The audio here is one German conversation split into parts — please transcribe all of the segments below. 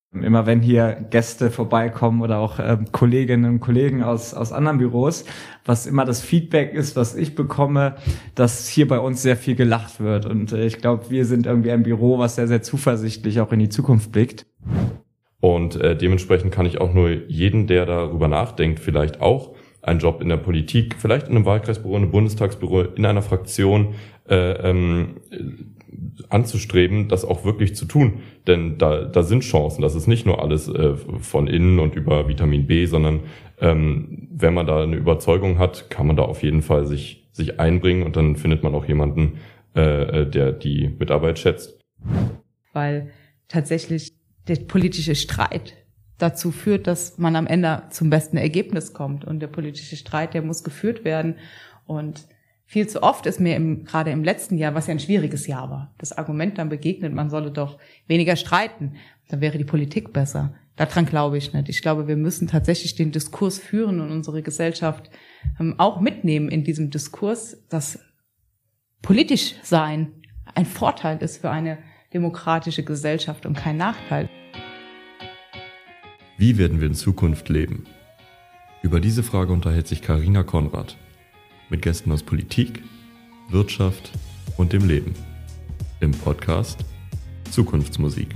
Immer wenn hier Gäste vorbeikommen oder auch Kolleginnen und Kollegen aus anderen Büros, was immer das Feedback ist, was ich bekomme, dass hier bei uns sehr viel gelacht wird. Und ich glaube, wir sind irgendwie ein Büro, was sehr, sehr zuversichtlich auch in die Zukunft blickt. Und dementsprechend kann ich auch nur jeden, der darüber nachdenkt, vielleicht auch einen Job in der Politik, vielleicht in einem Wahlkreisbüro, in einem Bundestagsbüro, in einer Fraktion anzustreben, das auch wirklich zu tun. Denn da sind Chancen. Das ist nicht nur alles von innen und über Vitamin B, sondern wenn man da eine Überzeugung hat, kann man da auf jeden Fall sich einbringen und dann findet man auch jemanden, der die Mitarbeit schätzt. Weil tatsächlich der politische Streit dazu führt, dass man am Ende zum besten Ergebnis kommt. Und der politische Streit, der muss geführt werden. Und viel zu oft ist mir gerade im letzten Jahr, was ja ein schwieriges Jahr war, das Argument dann begegnet, man solle doch weniger streiten. Dann wäre die Politik besser. Daran glaube ich nicht. Ich glaube, wir müssen tatsächlich den Diskurs führen und unsere Gesellschaft auch mitnehmen in diesem Diskurs, dass politisch sein ein Vorteil ist für eine demokratische Gesellschaft und kein Nachteil. Wie werden wir in Zukunft leben? Über diese Frage unterhält sich Carina Konrad mit Gästen aus Politik, Wirtschaft und dem Leben im Podcast Zukunftsmusik.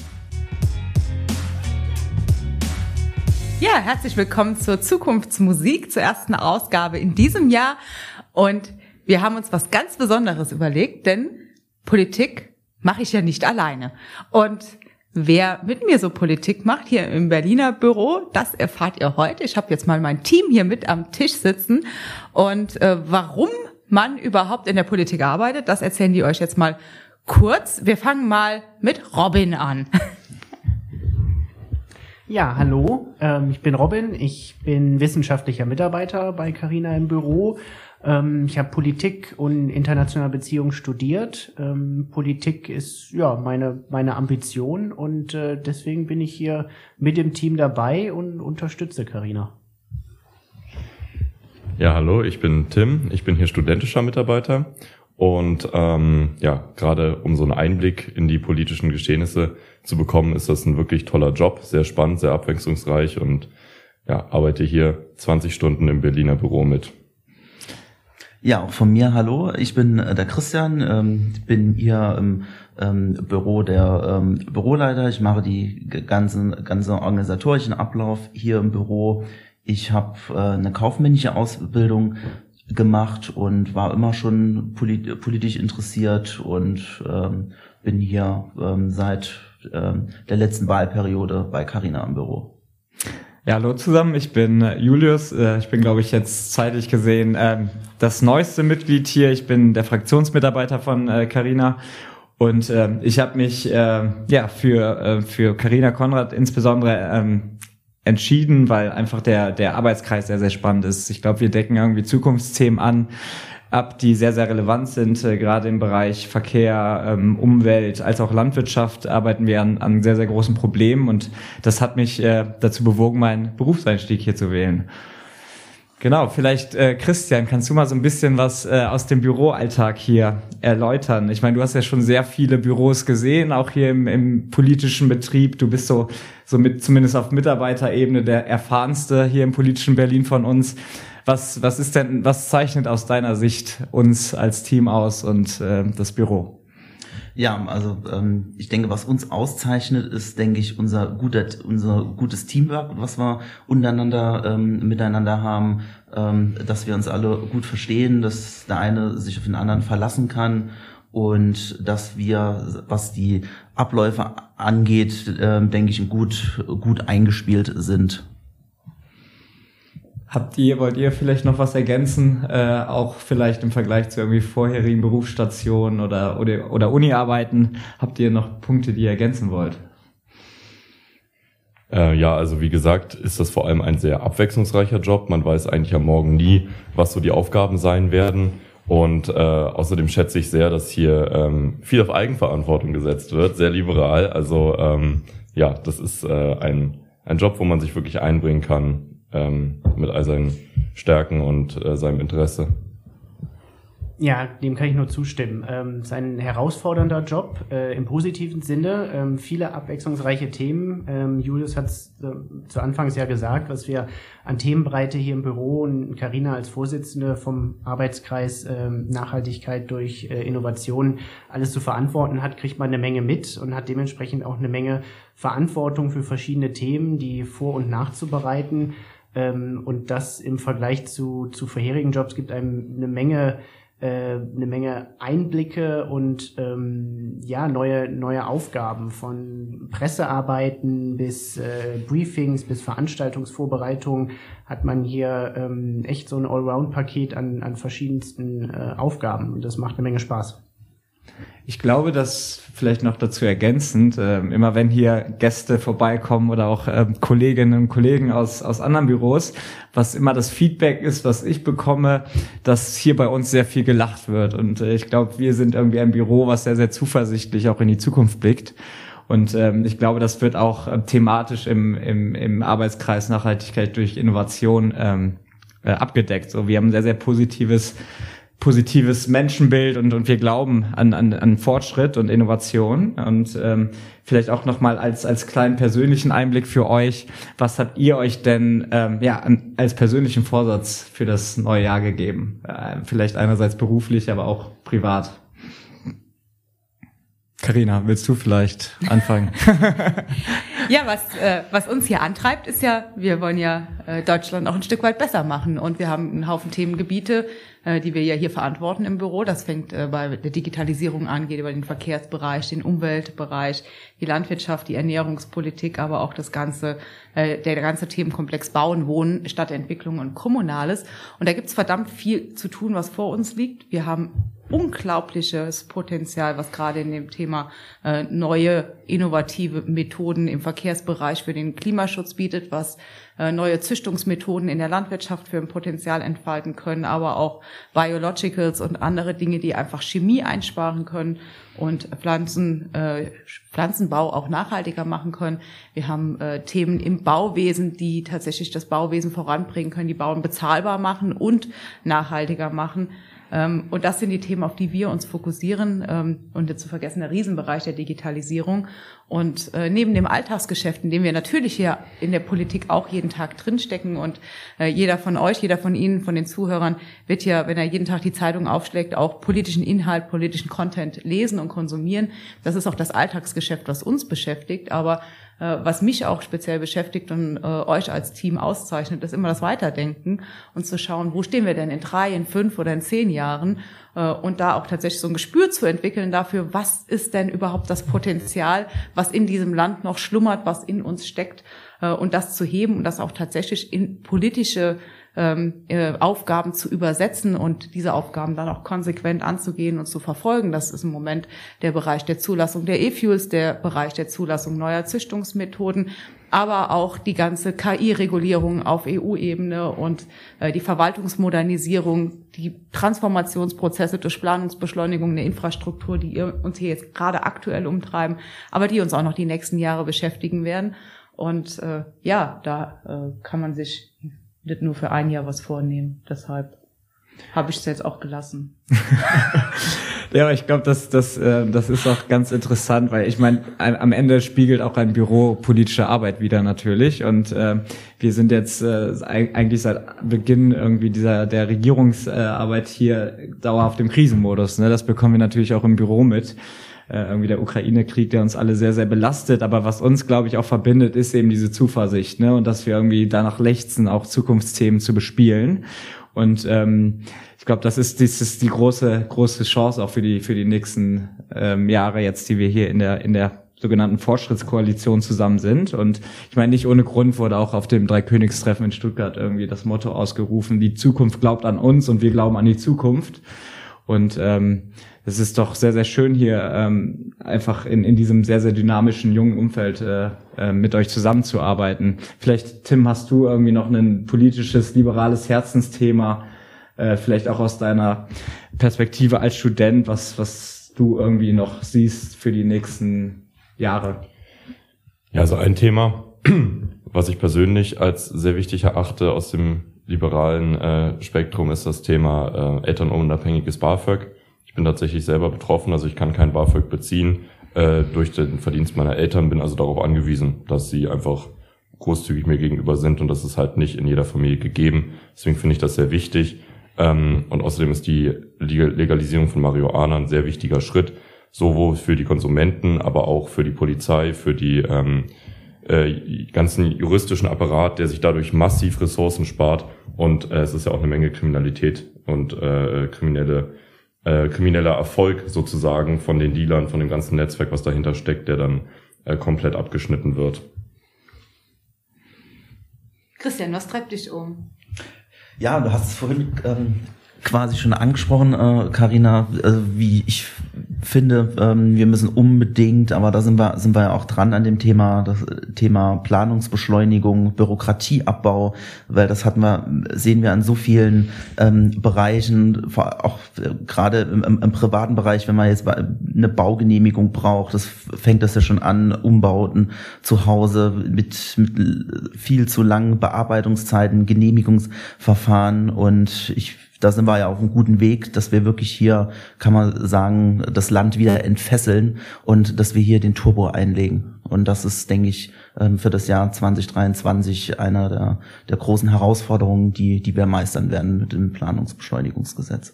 Ja, herzlich willkommen zur Zukunftsmusik, zur ersten Ausgabe in diesem Jahr. Und wir haben uns was ganz Besonderes überlegt, denn Politik mache ich ja nicht alleine. Und wer mit mir so Politik macht hier im Berliner Büro, das erfahrt ihr heute. Ich habe jetzt mal mein Team hier mit am Tisch sitzen. Und warum man überhaupt in der Politik arbeitet, das erzählen die euch jetzt mal kurz. Wir fangen mal mit Robin an. Ja, hallo, ich bin Robin, ich bin wissenschaftlicher Mitarbeiter bei Carina im Büro. Ich habe Politik und internationale Beziehungen studiert. Politik ist ja meine Ambition und deswegen bin ich hier mit dem Team dabei und unterstütze Carina. Ja, hallo, ich bin Tim, ich bin hier studentischer Mitarbeiter und gerade um so einen Einblick in die politischen Geschehnisse zu bekommen, ist das ein wirklich toller Job, sehr spannend, sehr abwechslungsreich und ja, arbeite hier 20 Stunden im Berliner Büro mit. Ja, auch von mir hallo, ich bin der Christian, bin hier im Büro der Büroleiter. Ich mache die ganze organisatorischen Ablauf hier im Büro. Ich habe eine kaufmännische Ausbildung gemacht und war immer schon politisch interessiert und bin hier seit der letzten Wahlperiode bei Carina im Büro. Ja, hallo zusammen, ich bin Julius. Ich bin, glaube ich, jetzt zeitlich gesehen das neueste Mitglied hier. Ich bin der Fraktionsmitarbeiter von Carina und ich habe mich für Carina Konrad insbesondere entschieden, weil einfach der Arbeitskreis sehr, sehr spannend ist. Ich glaube, wir decken irgendwie Zukunftsthemen ab, die sehr, sehr relevant sind. Gerade im Bereich Verkehr, Umwelt, als auch Landwirtschaft arbeiten wir an sehr, sehr großen Problemen und das hat mich dazu bewogen, meinen Berufseinstieg hier zu wählen. Genau, vielleicht Christian, kannst du mal so ein bisschen was aus dem Büroalltag hier erläutern? Ich meine, du hast ja schon sehr viele Büros gesehen, auch hier im politischen Betrieb. Du bist so mit, zumindest auf Mitarbeiterebene, der erfahrenste hier im politischen Berlin von uns. Was zeichnet aus deiner Sicht uns als Team aus und das Büro? Ja, also ich denke, was uns auszeichnet, ist, denke ich, unser gutes Teamwork, was wir untereinander miteinander haben, dass wir uns alle gut verstehen, dass der eine sich auf den anderen verlassen kann und dass wir, was die Abläufe angeht, denke ich, gut eingespielt sind. Wollt ihr vielleicht noch was ergänzen, auch vielleicht im Vergleich zu irgendwie vorherigen Berufsstationen oder Uni-Arbeiten? Habt ihr noch Punkte, die ihr ergänzen wollt? Also wie gesagt, ist das vor allem ein sehr abwechslungsreicher Job. Man weiß eigentlich am Morgen nie, was so die Aufgaben sein werden. Und außerdem schätze ich sehr, dass hier viel auf Eigenverantwortung gesetzt wird, sehr liberal. Also das ist ein Job, wo man sich wirklich einbringen kann, mit all seinen Stärken und seinem Interesse. Ja, dem kann ich nur zustimmen. Es ist ein herausfordernder Job im positiven Sinne, viele abwechslungsreiche Themen. Julius hat es zu Anfangs ja gesagt, was wir an Themenbreite hier im Büro und Carina als Vorsitzende vom Arbeitskreis Nachhaltigkeit durch Innovation alles zu verantworten hat, kriegt man eine Menge mit und hat dementsprechend auch eine Menge Verantwortung für verschiedene Themen, die vor- und nachzubereiten. Und das im Vergleich zu vorherigen Jobs gibt einem eine Menge Einblicke und neue Aufgaben, von Pressearbeiten bis Briefings bis Veranstaltungsvorbereitungen hat man hier echt so ein Allround-Paket an verschiedensten Aufgaben und das macht eine Menge Spaß. Ich glaube, dass vielleicht noch dazu ergänzend, immer wenn hier Gäste vorbeikommen oder auch Kolleginnen und Kollegen aus anderen Büros, was immer das Feedback ist, was ich bekomme, dass hier bei uns sehr viel gelacht wird. Und ich glaube, wir sind irgendwie ein Büro, was sehr, sehr zuversichtlich auch in die Zukunft blickt. Und ich glaube, das wird auch thematisch im Arbeitskreis Nachhaltigkeit durch Innovation abgedeckt. So, wir haben ein sehr, sehr positives Menschenbild und wir glauben an Fortschritt und Innovation. Und vielleicht auch nochmal als kleinen persönlichen Einblick für euch, was habt ihr euch denn als persönlichen Vorsatz für das neue Jahr gegeben? Vielleicht einerseits beruflich, aber auch privat. Carina, willst du vielleicht anfangen? Ja, was uns hier antreibt, ist ja, wir wollen ja Deutschland auch ein Stück weit besser machen. Und wir haben einen Haufen Themengebiete, die wir ja hier verantworten im Büro. Das fängt bei der Digitalisierung an, geht über den Verkehrsbereich, den Umweltbereich, die Landwirtschaft, die Ernährungspolitik, aber auch der ganze Themenkomplex Bauen, Wohnen, Stadtentwicklung und Kommunales. Und da gibt's verdammt viel zu tun, was vor uns liegt. Wir haben unglaubliches Potenzial, was gerade in dem Thema neue innovative Methoden im Verkehrsbereich für den Klimaschutz bietet, was neue Züchtungsmethoden in der Landwirtschaft für ein Potenzial entfalten können, aber auch Biologicals und andere Dinge, die einfach Chemie einsparen können und Pflanzenbau auch nachhaltiger machen können. Wir haben Themen im Bauwesen, die tatsächlich das Bauwesen voranbringen können, die Bauen bezahlbar machen und nachhaltiger machen. Und das sind die Themen, auf die wir uns fokussieren, und nicht zu vergessen der Riesenbereich der Digitalisierung. Und neben dem Alltagsgeschäft, in dem wir natürlich hier in der Politik auch jeden Tag drinstecken und jeder von euch, jeder von Ihnen, von den Zuhörern wird ja, wenn er jeden Tag die Zeitung aufschlägt, auch politischen Inhalt, politischen Content lesen und konsumieren. Das ist auch das Alltagsgeschäft, was uns beschäftigt, aber was mich auch speziell beschäftigt und euch als Team auszeichnet, ist immer das Weiterdenken und zu schauen, wo stehen wir denn in 3, in 5 oder in 10 Jahren, und da auch tatsächlich so ein Gespür zu entwickeln dafür, was ist denn überhaupt das Potenzial, was in diesem Land noch schlummert, was in uns steckt, und das zu heben und das auch tatsächlich in politische Aufgaben zu übersetzen und diese Aufgaben dann auch konsequent anzugehen und zu verfolgen. Das ist im Moment der Bereich der Zulassung der E-Fuels, der Bereich der Zulassung neuer Züchtungsmethoden, aber auch die ganze KI-Regulierung auf EU-Ebene und die Verwaltungsmodernisierung, die Transformationsprozesse durch Planungsbeschleunigung der Infrastruktur, die uns hier jetzt gerade aktuell umtreiben, aber die uns auch noch die nächsten Jahre beschäftigen werden. Und da kann man sich nicht nur für ein Jahr was vornehmen. Deshalb habe ich es jetzt auch gelassen. Ja, ich glaube, das ist auch ganz interessant, weil ich meine, am Ende spiegelt auch ein Büro politische Arbeit wider natürlich. Und wir sind jetzt eigentlich seit Beginn irgendwie der Regierungsarbeit hier dauerhaft im Krisenmodus. Ne? Das bekommen wir natürlich auch im Büro mit. Irgendwie der Ukraine-Krieg, der uns alle sehr, sehr belastet. Aber was uns, glaube ich, auch verbindet, ist eben diese Zuversicht, ne? Und dass wir irgendwie danach lechzen, auch Zukunftsthemen zu bespielen. Und ich glaube, das ist die große Chance auch für die nächsten Jahre jetzt, die wir hier in der sogenannten Fortschrittskoalition zusammen sind. Und ich meine, nicht ohne Grund wurde auch auf dem Dreikönigstreffen in Stuttgart irgendwie das Motto ausgerufen: Die Zukunft glaubt an uns und wir glauben an die Zukunft. Und es ist doch sehr, sehr schön hier einfach in diesem sehr, sehr dynamischen, jungen Umfeld mit euch zusammenzuarbeiten. Vielleicht, Tim, hast du irgendwie noch ein politisches, liberales Herzensthema, vielleicht auch aus deiner Perspektive als Student, was du irgendwie noch siehst für die nächsten Jahre? Ja, also ein Thema, was ich persönlich als sehr wichtig erachte aus dem liberalen Spektrum ist das Thema elternunabhängiges BAföG. Ich bin tatsächlich selber betroffen, also ich kann kein BAföG beziehen durch den Verdienst meiner Eltern, bin also darauf angewiesen, dass sie einfach großzügig mir gegenüber sind, und das ist halt nicht in jeder Familie gegeben. Deswegen finde ich das sehr wichtig. Und außerdem ist die Legalisierung von Marihuana ein sehr wichtiger Schritt, sowohl für die Konsumenten, aber auch für die Polizei, für die ganzen juristischen Apparat, der sich dadurch massiv Ressourcen spart. Und es ist ja auch eine Menge Kriminalität und krimineller Erfolg sozusagen von den Dealern, von dem ganzen Netzwerk, was dahinter steckt, der dann komplett abgeschnitten wird. Christian, was treibt dich um? Ja, du hast es vorhin quasi schon angesprochen, Carina, wie ich finde, wir müssen unbedingt, aber da sind wir ja auch dran an dem Thema, das Thema Planungsbeschleunigung, Bürokratieabbau, weil das sehen wir an so vielen Bereichen, auch gerade im privaten Bereich, wenn man jetzt eine Baugenehmigung braucht, fängt das ja schon an, Umbauten zu Hause mit viel zu langen Bearbeitungszeiten, Genehmigungsverfahren, und da sind wir ja auf einem guten Weg, dass wir wirklich hier, kann man sagen, das Land wieder entfesseln und dass wir hier den Turbo einlegen. Und das ist, denke ich, für das Jahr 2023 einer der großen Herausforderungen, die wir meistern werden mit dem Planungsbeschleunigungsgesetz.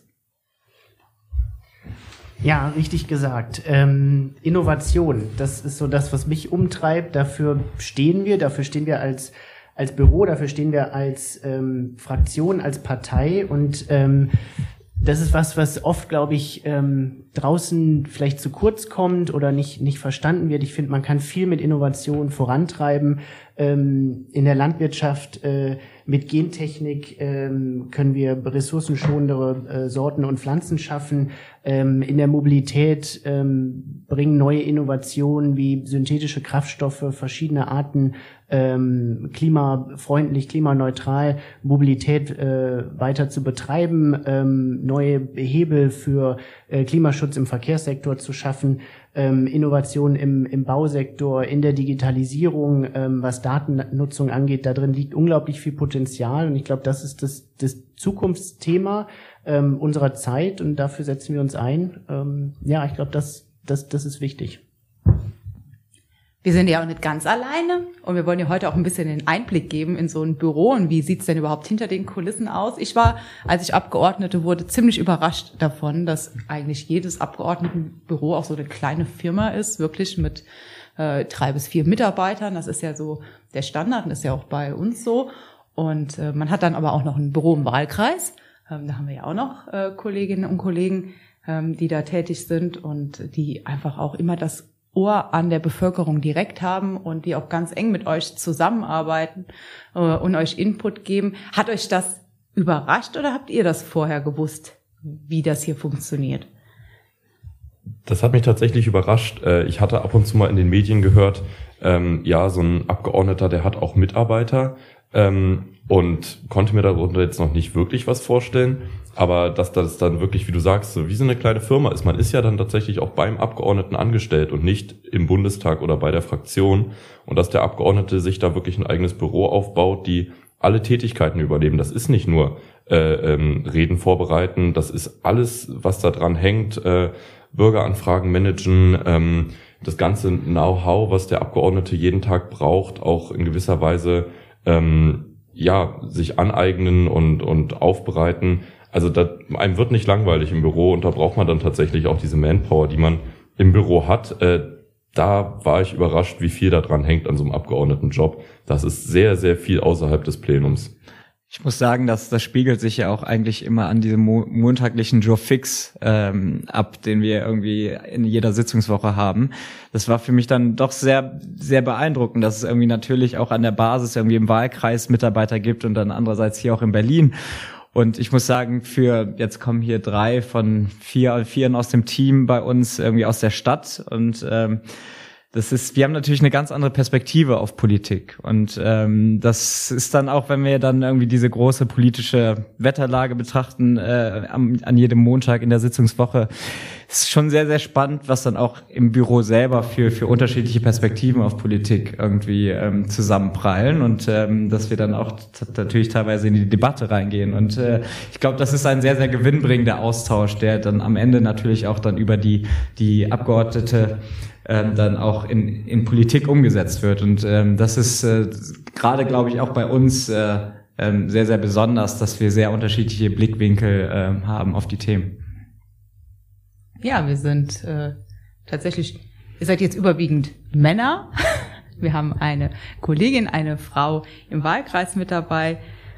Ja, richtig gesagt. Innovation, das ist so das, was mich umtreibt. Dafür stehen wir als Büro, dafür stehen wir als Fraktion, als Partei, und das ist was oft, glaube ich, draußen vielleicht zu kurz kommt oder nicht verstanden wird. Ich finde, man kann viel mit Innovation vorantreiben. In der Landwirtschaft mit Gentechnik können wir ressourcenschonendere Sorten und Pflanzen schaffen. In der Mobilität bringen neue Innovationen wie synthetische Kraftstoffe, verschiedene Arten, klimafreundlich, klimaneutral Mobilität weiter zu betreiben, neue Hebel für Klimaschutz im Verkehrssektor zu schaffen, Innovationen im Bausektor, in der Digitalisierung, was Datennutzung angeht. Da drin liegt unglaublich viel Potenzial, und ich glaube, das ist das Zukunftsthema unserer Zeit, und dafür setzen wir uns ein. Ja, ich glaube, das ist wichtig. Wir sind ja auch nicht ganz alleine, und wir wollen ja heute auch ein bisschen den Einblick geben in so ein Büro und wie sieht's denn überhaupt hinter den Kulissen aus. Ich war, als ich Abgeordnete wurde, ziemlich überrascht davon, dass eigentlich jedes Abgeordnetenbüro auch so eine kleine Firma ist, wirklich mit 3 bis 4 Mitarbeitern. Das ist ja so der Standard, und ist ja auch bei uns so. Und man hat dann aber auch noch ein Büro im Wahlkreis. Da haben wir ja auch noch Kolleginnen und Kollegen, die da tätig sind und die einfach auch immer das Ohr an der Bevölkerung direkt haben und die auch ganz eng mit euch zusammenarbeiten und euch Input geben. Hat euch das überrascht oder habt ihr das vorher gewusst, wie das hier funktioniert? Das hat mich tatsächlich überrascht. Ich hatte ab und zu mal in den Medien gehört, ja, so ein Abgeordneter, der hat auch Mitarbeiter, und konnte mir darunter jetzt noch nicht wirklich was vorstellen. Aber dass das dann wirklich, wie du sagst, so wie so eine kleine Firma ist. Man ist ja dann tatsächlich auch beim Abgeordneten angestellt und nicht im Bundestag oder bei der Fraktion. Und dass der Abgeordnete sich da wirklich ein eigenes Büro aufbaut, die alle Tätigkeiten übernehmen. Das ist nicht nur Reden vorbereiten, das ist alles, was da dran hängt. Bürgeranfragen managen, das ganze Know-how, was der Abgeordnete jeden Tag braucht, auch in gewisser Weise sich aneignen und aufbereiten. Also einem wird nicht langweilig im Büro, und da braucht man dann tatsächlich auch diese Manpower, die man im Büro hat. Da war ich überrascht, wie viel da dran hängt an so einem Abgeordnetenjob. Das ist sehr, sehr viel außerhalb des Plenums. Ich muss sagen, dass das spiegelt sich ja auch eigentlich immer an diesem montaglichen Jour fix ab, den wir irgendwie in jeder Sitzungswoche haben. Das war für mich dann doch sehr, sehr beeindruckend, dass es irgendwie natürlich auch an der Basis irgendwie im Wahlkreis Mitarbeiter gibt und dann andererseits hier auch in Berlin. Und ich muss sagen, jetzt kommen hier 3 von 4 aus dem Team bei uns irgendwie aus der Stadt, und wir haben natürlich eine ganz andere Perspektive auf Politik und das ist dann auch, wenn wir dann irgendwie diese große politische Wetterlage betrachten an jedem Montag in der Sitzungswoche, ist schon sehr, sehr spannend, was dann auch im Büro selber für unterschiedliche Perspektiven auf Politik irgendwie zusammenprallen und dass wir dann auch natürlich teilweise in die Debatte reingehen und ich glaube, das ist ein sehr, sehr gewinnbringender Austausch, der dann am Ende natürlich auch dann über die Abgeordnete dann auch in Politik umgesetzt wird. Und das ist gerade, glaube ich, auch bei uns sehr, sehr besonders, dass wir sehr unterschiedliche Blickwinkel haben auf die Themen. Ja, wir sind tatsächlich, ihr seid jetzt überwiegend Männer. Wir haben eine Kollegin, eine Frau im Wahlkreis mit dabei.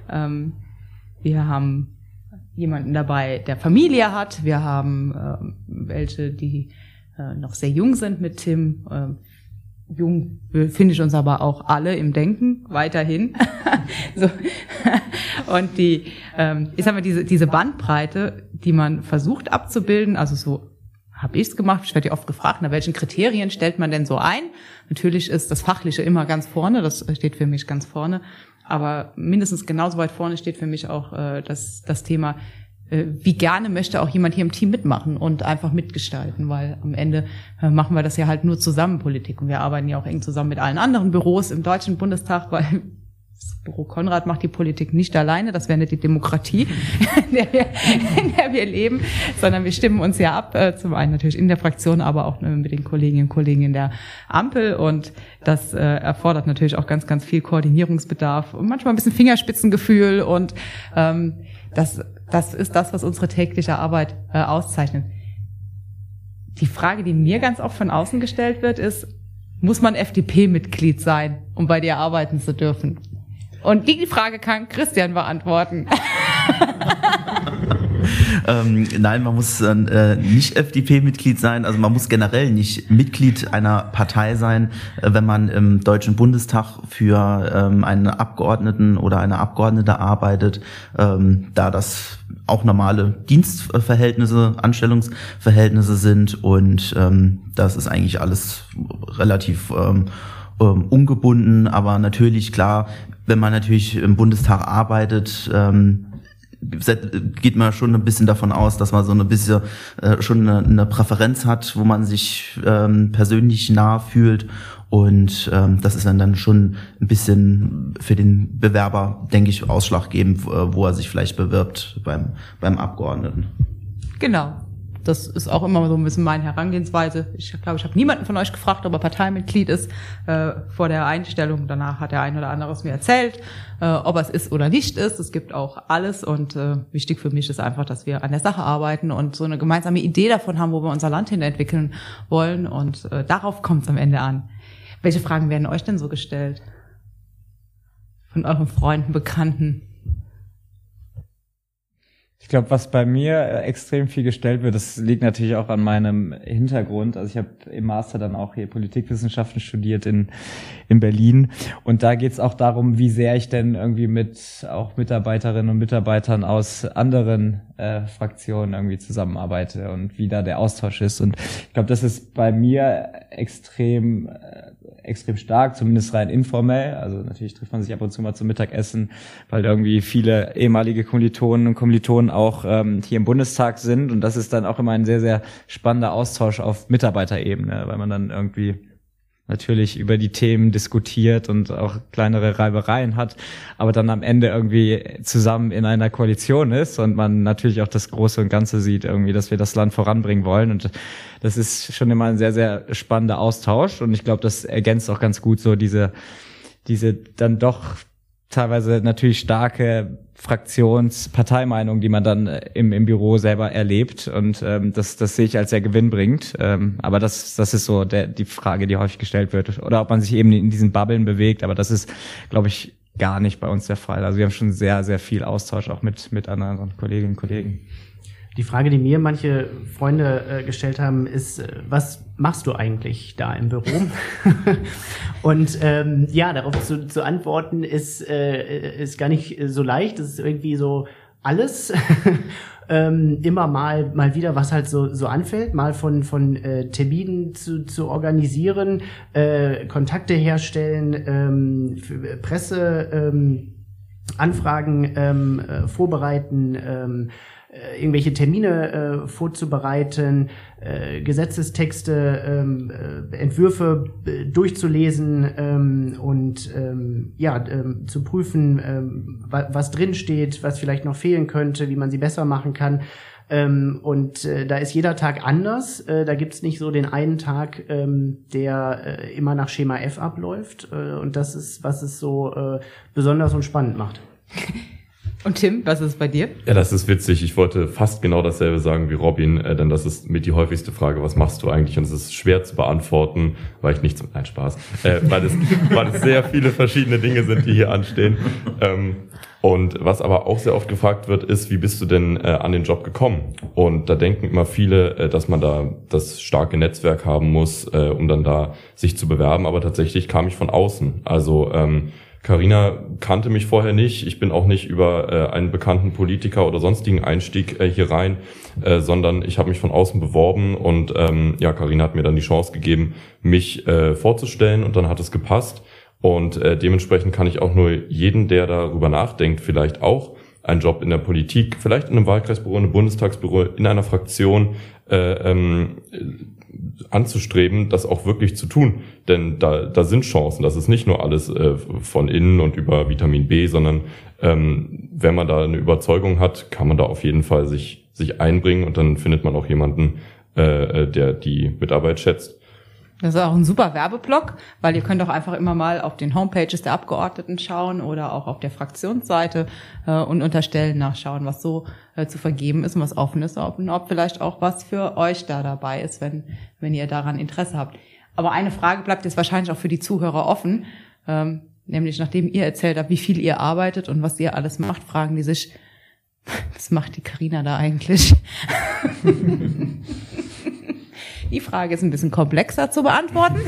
Wir haben jemanden dabei, der Familie hat. Wir haben welche, die noch sehr jung sind mit Tim. Jung finde ich uns aber auch alle im Denken weiterhin. So. Und ich sag mal, diese Bandbreite, die man versucht abzubilden, also so habe ich es gemacht. Ich werde ja oft gefragt, nach welchen Kriterien stellt man denn so ein? Natürlich ist das Fachliche immer ganz vorne, das steht für mich ganz vorne. Aber mindestens genauso weit vorne steht für mich auch das Thema, wie gerne möchte auch jemand hier im Team mitmachen und einfach mitgestalten, weil am Ende machen wir das ja halt nur zusammen Politik und wir arbeiten ja auch eng zusammen mit allen anderen Büros im Deutschen Bundestag, weil das Büro Konrad macht die Politik nicht alleine, das wäre nicht die Demokratie, in der wir leben, sondern wir stimmen uns ja ab, zum einen natürlich in der Fraktion, aber auch mit den Kolleginnen und Kollegen in der Ampel und das erfordert natürlich auch ganz, ganz viel Koordinierungsbedarf und manchmal ein bisschen Fingerspitzengefühl und das ist das, was unsere tägliche Arbeit auszeichnet. Die Frage, die mir ganz oft von außen gestellt wird, ist, muss man FDP-Mitglied sein, um bei dir arbeiten zu dürfen? Und die Frage kann Christian beantworten. Nein, man muss nicht FDP-Mitglied sein, also man muss generell nicht Mitglied einer Partei sein, wenn man im Deutschen Bundestag für einen Abgeordneten oder eine Abgeordnete arbeitet, da das auch normale Dienstverhältnisse, Anstellungsverhältnisse sind und das ist eigentlich alles relativ ungebunden, aber natürlich klar, wenn man natürlich im Bundestag arbeitet, geht man schon ein bisschen davon aus, dass man so ein bisschen schon eine Präferenz hat, wo man sich persönlich nah fühlt und das ist dann schon ein bisschen für den Bewerber, denke ich, ausschlaggebend, wo er sich vielleicht bewirbt beim Abgeordneten. Genau. Das ist auch immer so ein bisschen meine Herangehensweise. Ich glaube, ich habe niemanden von euch gefragt, ob er Parteimitglied ist vor der Einstellung. Danach hat der ein oder andere es mir erzählt, ob er es ist oder nicht ist. Es gibt auch alles und wichtig für mich ist einfach, dass wir an der Sache arbeiten und so eine gemeinsame Idee davon haben, wo wir unser Land hin entwickeln wollen und darauf kommt es am Ende an. Welche Fragen werden euch denn so gestellt? Von euren Freunden, Bekannten? Ich glaube, was bei mir extrem viel gestellt wird, das liegt natürlich auch an meinem Hintergrund. Also ich habe im Master dann auch hier Politikwissenschaften studiert in Berlin. Und da geht's auch darum, wie sehr ich denn irgendwie mit auch Mitarbeiterinnen und Mitarbeitern aus anderen Fraktionen irgendwie zusammenarbeite und wie da der Austausch ist. Und ich glaube, das ist bei mir extrem stark, zumindest rein informell. Also natürlich trifft man sich ab und zu mal zum Mittagessen, weil irgendwie viele ehemalige Kommilitonen und Kommilitonen auch hier im Bundestag sind. Und das ist dann auch immer ein sehr, sehr spannender Austausch auf Mitarbeiterebene, weil man dann irgendwie natürlich über die Themen diskutiert und auch kleinere Reibereien hat, aber dann am Ende irgendwie zusammen in einer Koalition ist und man natürlich auch das Große und Ganze sieht, irgendwie, dass wir das Land voranbringen wollen. Und das ist schon immer ein sehr, sehr spannender Austausch. Und ich glaube, das ergänzt auch ganz gut so diese dann doch teilweise natürlich starke Fraktions-Parteimeinung, die man dann im Büro selber erlebt. Und das sehe ich als sehr gewinnbringend. Aber das ist so die Frage, die häufig gestellt wird. Oder ob man sich eben in diesen Bubblen bewegt. Aber das ist, glaube ich, gar nicht bei uns der Fall. Also wir haben schon sehr, sehr viel Austausch auch mit anderen Kolleginnen und Kollegen. Die Frage, die mir manche Freunde gestellt haben, ist, was machst du eigentlich da im Büro? Und ja, darauf zu antworten ist gar nicht so leicht. Das ist irgendwie so alles. immer mal wieder, was halt so anfällt, mal von Terminen zu organisieren, Kontakte herstellen, Presse Anfragen vorbereiten, irgendwelche Termine vorzubereiten, Gesetzestexte, Entwürfe durchzulesen und zu prüfen, was drin steht, was vielleicht noch fehlen könnte, wie man sie besser machen kann. Da ist jeder Tag anders. Da gibt's nicht so den einen Tag, der immer nach Schema F abläuft. Und das ist, was es so besonders und spannend macht. Und Tim, was ist bei dir? Ja, das ist witzig. Ich wollte fast genau dasselbe sagen wie Robin, denn das ist mit die häufigste Frage, was machst du eigentlich? Und es ist schwer zu beantworten, weil es sehr viele verschiedene Dinge sind, die hier anstehen. Und was aber auch sehr oft gefragt wird, ist, wie bist du denn an den Job gekommen? Und da denken immer viele, dass man da das starke Netzwerk haben muss, um dann da sich zu bewerben. Aber tatsächlich kam ich von außen. Also Carina kannte mich vorher nicht. Ich bin auch nicht über einen bekannten Politiker oder sonstigen Einstieg hier rein, sondern ich habe mich von außen beworben und Carina hat mir dann die Chance gegeben, mich vorzustellen und dann hat es gepasst. Und dementsprechend kann ich auch nur jeden, der darüber nachdenkt, vielleicht auch einen Job in der Politik, vielleicht in einem Wahlkreisbüro, in einem Bundestagsbüro, in einer Fraktion anzustreben, das auch wirklich zu tun. Denn da sind Chancen. Das ist nicht nur alles von innen und über Vitamin B, sondern wenn man da eine Überzeugung hat, kann man da auf jeden Fall sich einbringen und dann findet man auch jemanden, der die Mitarbeit schätzt. Das ist auch ein super Werbeblock, weil ihr könnt auch einfach immer mal auf den Homepages der Abgeordneten schauen oder auch auf der Fraktionsseite und unter Stellen nachschauen, was so zu vergeben ist und was offen ist und ob vielleicht auch was für euch da dabei ist, wenn ihr daran Interesse habt. Aber eine Frage bleibt jetzt wahrscheinlich auch für die Zuhörer offen, nämlich nachdem ihr erzählt habt, wie viel ihr arbeitet und was ihr alles macht, fragen die sich, was macht die Carina da eigentlich? Die Frage ist ein bisschen komplexer zu beantworten,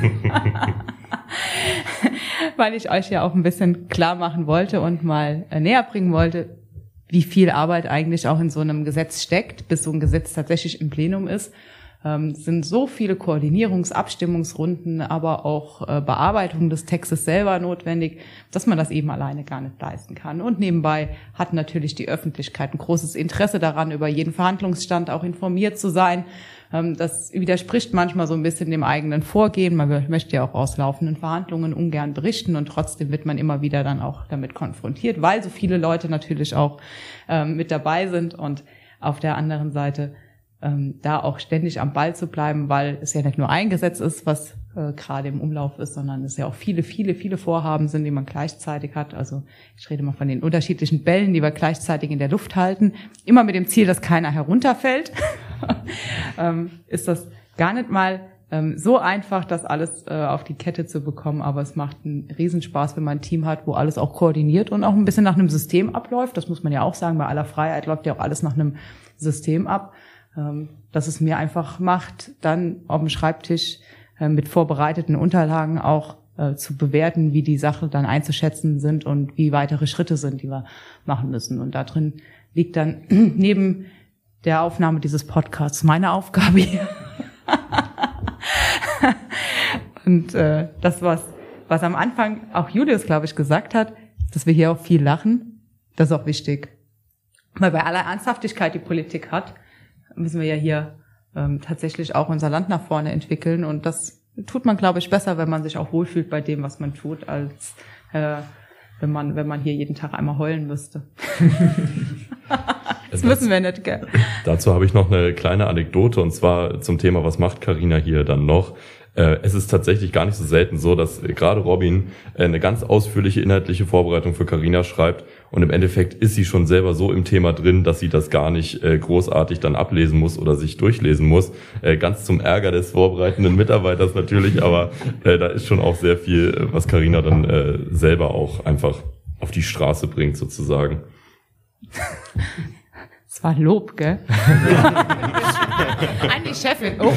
weil ich euch ja auch ein bisschen klar machen wollte und mal näher bringen wollte, wie viel Arbeit eigentlich auch in so einem Gesetz steckt, bis so ein Gesetz tatsächlich im Plenum ist. Sind so viele Abstimmungsrunden, aber auch Bearbeitung des Textes selber notwendig, dass man das eben alleine gar nicht leisten kann. Und nebenbei hat natürlich die Öffentlichkeit ein großes Interesse daran, über jeden Verhandlungsstand auch informiert zu sein. Das widerspricht manchmal so ein bisschen dem eigenen Vorgehen. Man möchte ja auch aus laufenden Verhandlungen ungern berichten und trotzdem wird man immer wieder dann auch damit konfrontiert, weil so viele Leute natürlich auch mit dabei sind und auf der anderen Seite da auch ständig am Ball zu bleiben, weil es ja nicht nur ein Gesetz ist, was gerade im Umlauf ist, sondern es ja auch viele Vorhaben sind, die man gleichzeitig hat. Also ich rede mal von den unterschiedlichen Bällen, die wir gleichzeitig in der Luft halten. Immer mit dem Ziel, dass keiner herunterfällt. Ist das gar nicht mal so einfach, das alles auf die Kette zu bekommen. Aber es macht einen Riesenspaß, wenn man ein Team hat, wo alles auch koordiniert und auch ein bisschen nach einem System abläuft. Das muss man ja auch sagen. Bei aller Freiheit läuft ja auch alles nach einem System ab. Dass es mir einfach macht, dann auf dem Schreibtisch mit vorbereiteten Unterlagen auch zu bewerten, wie die Sachen dann einzuschätzen sind und wie weitere Schritte sind, die wir machen müssen. Und da drin liegt dann neben der Aufnahme dieses Podcasts meine Aufgabe hier. Und das, was am Anfang auch Julius, glaube ich, gesagt hat, dass wir hier auch viel lachen, das ist auch wichtig. Weil bei aller Ernsthaftigkeit die Politik hat, müssen wir ja hier tatsächlich auch unser Land nach vorne entwickeln. Und das tut man, glaube ich, besser, wenn man sich auch wohlfühlt bei dem, was man tut, als wenn man hier jeden Tag einmal heulen müsste. Das müssen wir nicht, gell? Dazu habe ich noch eine kleine Anekdote, und zwar zum Thema, was macht Carina hier dann noch? Es ist tatsächlich gar nicht so selten so, dass gerade Robin eine ganz ausführliche inhaltliche Vorbereitung für Carina schreibt und im Endeffekt ist sie schon selber so im Thema drin, dass sie das gar nicht großartig dann ablesen muss oder sich durchlesen muss. Ganz zum Ärger des vorbereitenden Mitarbeiters natürlich, aber da ist schon auch sehr viel, was Carina dann selber auch einfach auf die Straße bringt sozusagen. Das war Lob, gell? An die Chefin. Oh.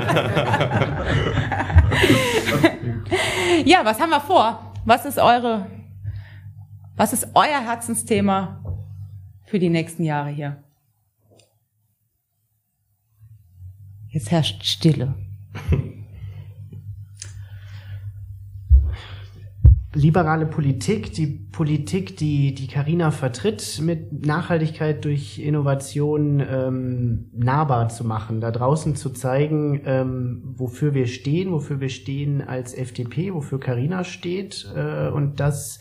Ja, was haben wir vor? Was ist euer Herzensthema für die nächsten Jahre hier? Jetzt herrscht Stille. Liberale Politik, die Carina vertritt, mit Nachhaltigkeit durch Innovation nahbar zu machen, da draußen zu zeigen, wofür wir stehen als FDP, wofür Carina steht, und das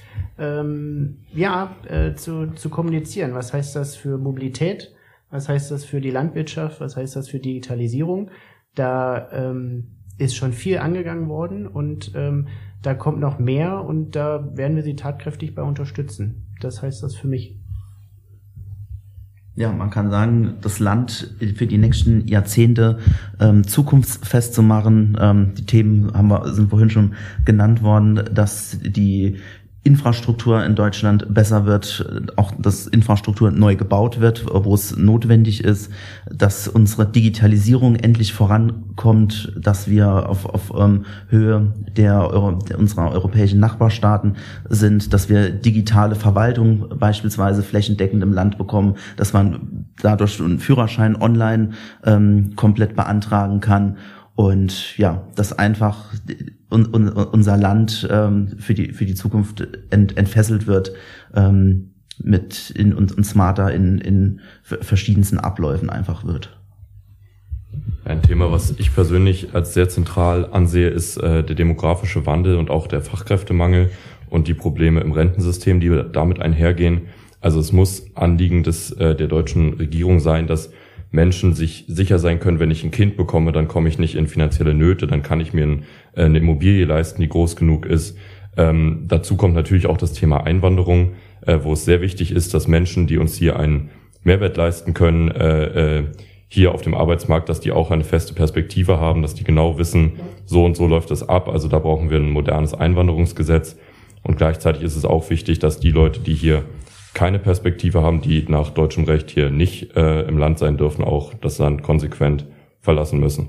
zu kommunizieren. Was heißt das für Mobilität? Was heißt das für die Landwirtschaft? Was heißt das für Digitalisierung? Da ist schon viel angegangen worden und da kommt noch mehr und da werden wir sie tatkräftig bei unterstützen. Das heißt das für mich. Ja, man kann sagen, das Land für die nächsten Jahrzehnte zukunftsfest zu machen. Die Themen sind vorhin schon genannt worden, dass die Infrastruktur in Deutschland besser wird, auch dass Infrastruktur neu gebaut wird, wo es notwendig ist, dass unsere Digitalisierung endlich vorankommt, dass wir auf Höhe unserer europäischen Nachbarstaaten sind, dass wir digitale Verwaltung beispielsweise flächendeckend im Land bekommen, dass man dadurch einen Führerschein online komplett beantragen kann. Und ja, dass einfach unser Land für die Zukunft entfesselt wird und smarter in verschiedensten Abläufen einfach wird. Ein Thema, was ich persönlich als sehr zentral ansehe, ist der demografische Wandel und auch der Fachkräftemangel und die Probleme im Rentensystem, die damit einhergehen. Also es muss Anliegen der deutschen Regierung sein, dass Menschen sich sicher sein können, wenn ich ein Kind bekomme, dann komme ich nicht in finanzielle Nöte, dann kann ich mir eine Immobilie leisten, die groß genug ist. Dazu kommt natürlich auch das Thema Einwanderung, wo es sehr wichtig ist, dass Menschen, die uns hier einen Mehrwert leisten können, hier auf dem Arbeitsmarkt, dass die auch eine feste Perspektive haben, dass die genau wissen, so und so läuft das ab. Also da brauchen wir ein modernes Einwanderungsgesetz. Und gleichzeitig ist es auch wichtig, dass die Leute, die hier keine Perspektive haben, die nach deutschem Recht hier nicht im Land sein dürfen, auch das Land konsequent verlassen müssen.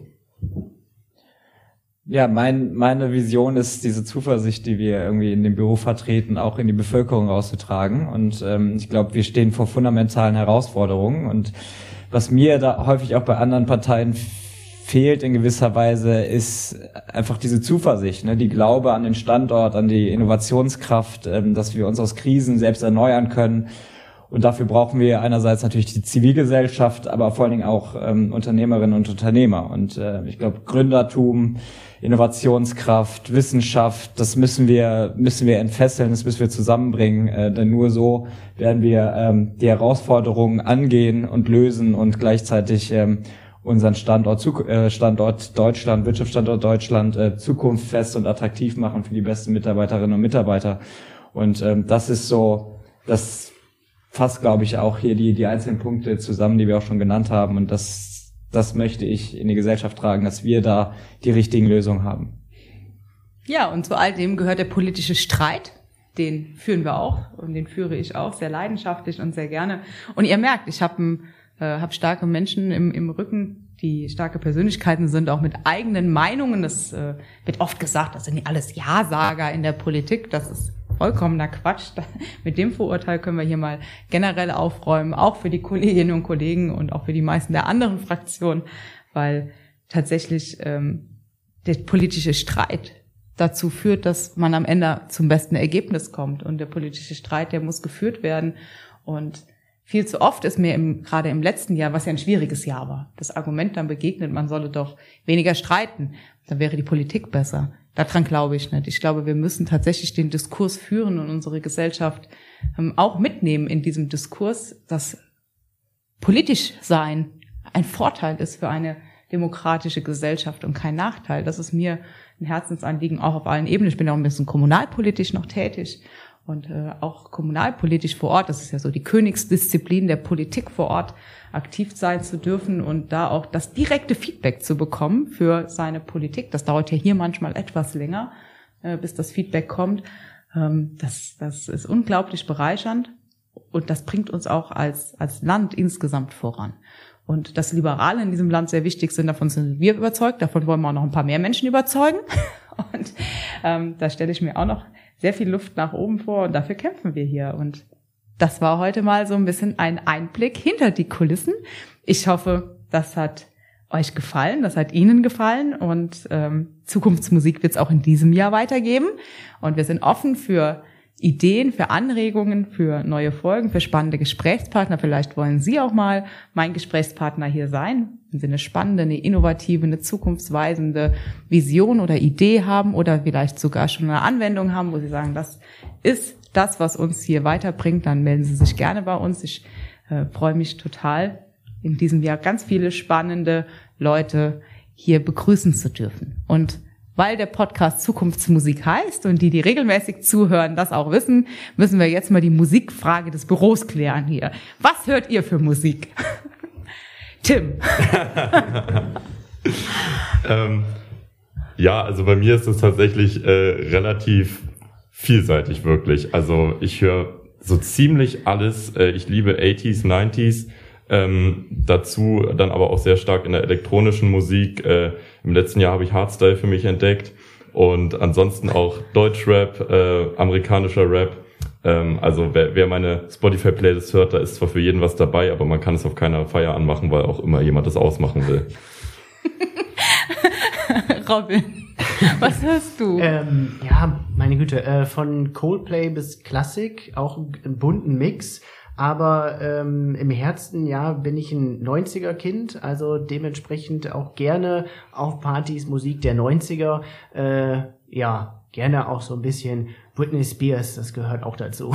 Ja, meine Vision ist, diese Zuversicht, die wir irgendwie in dem Büro vertreten, auch in die Bevölkerung rauszutragen. Und ich glaube, wir stehen vor fundamentalen Herausforderungen. Und was mir da häufig auch bei anderen Parteien fehlt in gewisser Weise, ist einfach diese Zuversicht, ne? Die Glaube an den Standort, an die Innovationskraft, dass wir uns aus Krisen selbst erneuern können. Und dafür brauchen wir einerseits natürlich die Zivilgesellschaft, aber vor allen Dingen auch Unternehmerinnen und Unternehmer. Und ich glaube, Gründertum, Innovationskraft, Wissenschaft, das müssen wir entfesseln, das müssen wir zusammenbringen, denn nur so werden wir die Herausforderungen angehen und lösen und gleichzeitig unseren Standort Deutschland, Wirtschaftsstandort Deutschland, zukunftsfest und attraktiv machen für die besten Mitarbeiterinnen und Mitarbeiter. Und das ist so, das fasst, glaube ich, auch hier die einzelnen Punkte zusammen, die wir auch schon genannt haben. Und das möchte ich in die Gesellschaft tragen, dass wir da die richtigen Lösungen haben. Ja, und zu all dem gehört der politische Streit. Den führen wir auch und den führe ich auch sehr leidenschaftlich und sehr gerne. Und ihr merkt, ich habe starke Menschen im Rücken, die starke Persönlichkeiten sind, auch mit eigenen Meinungen. Das wird oft gesagt, das sind alles Ja-Sager in der Politik. Das ist vollkommener Quatsch. Mit dem Vorurteil können wir hier mal generell aufräumen, auch für die Kolleginnen und Kollegen und auch für die meisten der anderen Fraktionen, weil tatsächlich der politische Streit dazu führt, dass man am Ende zum besten Ergebnis kommt. Und der politische Streit, der muss geführt werden. Und viel zu oft ist mir gerade im letzten Jahr, was ja ein schwieriges Jahr war, das Argument dann begegnet, man solle doch weniger streiten, dann wäre die Politik besser. Daran glaube ich nicht. Ich glaube, wir müssen tatsächlich den Diskurs führen und unsere Gesellschaft auch mitnehmen in diesem Diskurs, dass politisch sein ein Vorteil ist für eine demokratische Gesellschaft und kein Nachteil. Das ist mir ein Herzensanliegen, auch auf allen Ebenen. Ich bin auch ein bisschen kommunalpolitisch noch tätig. Und auch kommunalpolitisch vor Ort, das ist ja so die Königsdisziplin der Politik vor Ort, aktiv sein zu dürfen und da auch das direkte Feedback zu bekommen für seine Politik. Das dauert ja hier manchmal etwas länger, bis das Feedback kommt. Das ist unglaublich bereichernd und das bringt uns auch als Land insgesamt voran. Und dass Liberale in diesem Land sehr wichtig sind, davon sind wir überzeugt. Davon wollen wir auch noch ein paar mehr Menschen überzeugen. Und da stelle ich mir auch noch sehr viel Luft nach oben vor und dafür kämpfen wir hier. Und das war heute mal so ein bisschen ein Einblick hinter die Kulissen. Ich hoffe, das hat euch gefallen, das hat Ihnen gefallen und Zukunftsmusik wird es auch in diesem Jahr weitergeben. Und wir sind offen für Ideen, für Anregungen, für neue Folgen, für spannende Gesprächspartner. Vielleicht wollen Sie auch mal mein Gesprächspartner hier sein, wenn Sie eine spannende, eine innovative, eine zukunftsweisende Vision oder Idee haben oder vielleicht sogar schon eine Anwendung haben, wo Sie sagen, das ist das, was uns hier weiterbringt, dann melden Sie sich gerne bei uns. Ich freue mich total, in diesem Jahr ganz viele spannende Leute hier begrüßen zu dürfen. Und weil der Podcast Zukunftsmusik heißt und die regelmäßig zuhören, das auch wissen, müssen wir jetzt mal die Musikfrage des Büros klären hier. Was hört ihr für Musik? Tim. Ja, also bei mir ist es tatsächlich relativ vielseitig wirklich. Also ich höre so ziemlich alles. Ich liebe 80s, 90s. Dazu dann aber auch sehr stark in der elektronischen Musik. Im letzten Jahr habe ich Hardstyle für mich entdeckt und ansonsten auch Deutschrap, amerikanischer Rap. Also wer meine Spotify-Playlist hört, da ist zwar für jeden was dabei, aber man kann es auf keiner Feier anmachen, weil auch immer jemand das ausmachen will. Robin, was hörst du? Ja, meine Güte, von Coldplay bis Klassik, auch einen bunten Mix. Aber im Herzen, ja, bin ich ein 90er-Kind, also dementsprechend auch gerne auf Partys Musik der 90er. Ja, gerne auch so ein bisschen Britney Spears, das gehört auch dazu.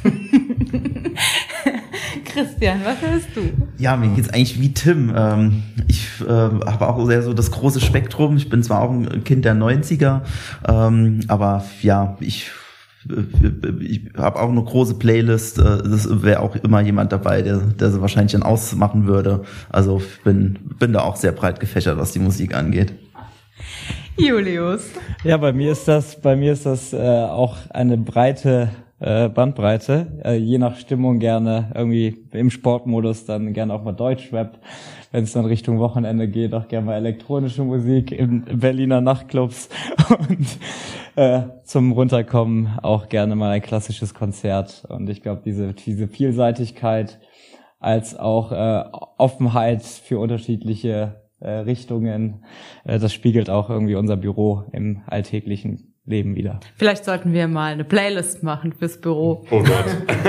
Christian, was hörst du? Ja, mir geht's eigentlich wie Tim. Ich habe auch sehr so das große Spektrum. Ich bin zwar auch ein Kind der 90er, aber ja, ich habe auch eine große Playlist. Das wäre auch immer jemand dabei, der sie wahrscheinlich dann ausmachen würde. Also ich bin da auch sehr breit gefächert, was die Musik angeht. Julius. Ja, bei mir ist das auch eine breite Bandbreite. Je nach Stimmung gerne irgendwie im Sportmodus dann gerne auch mal Deutschrap. Wenn es dann Richtung Wochenende geht, auch gerne mal elektronische Musik in Berliner Nachtclubs und zum Runterkommen auch gerne mal ein klassisches Konzert. Und ich glaube, diese Vielseitigkeit als auch Offenheit für unterschiedliche Richtungen, das spiegelt auch irgendwie unser Büro im alltäglichen Leben wieder. Vielleicht sollten wir mal eine Playlist machen fürs Büro. Oh Gott.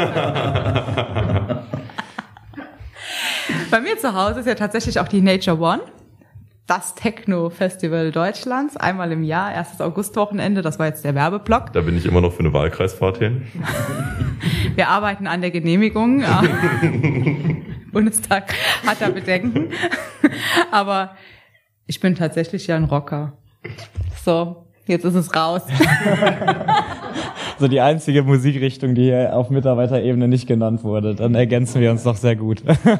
Bei mir zu Hause ist ja tatsächlich auch die Nature One, das Techno-Festival Deutschlands, einmal im Jahr, 1. August-Wochenende, das war jetzt der Werbeblock. Da bin ich immer noch für eine Wahlkreisfahrt hin. Wir arbeiten an der Genehmigung. Bundestag hat da Bedenken. Aber ich bin tatsächlich ja ein Rocker. So, jetzt ist es raus. So die einzige Musikrichtung, die hier auf Mitarbeiterebene nicht genannt wurde. Dann ergänzen wir uns doch sehr gut.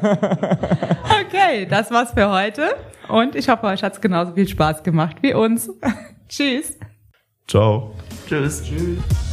Okay, das war's für heute. Und ich hoffe, euch hat's genauso viel Spaß gemacht wie uns. Tschüss. Ciao. Tschüss.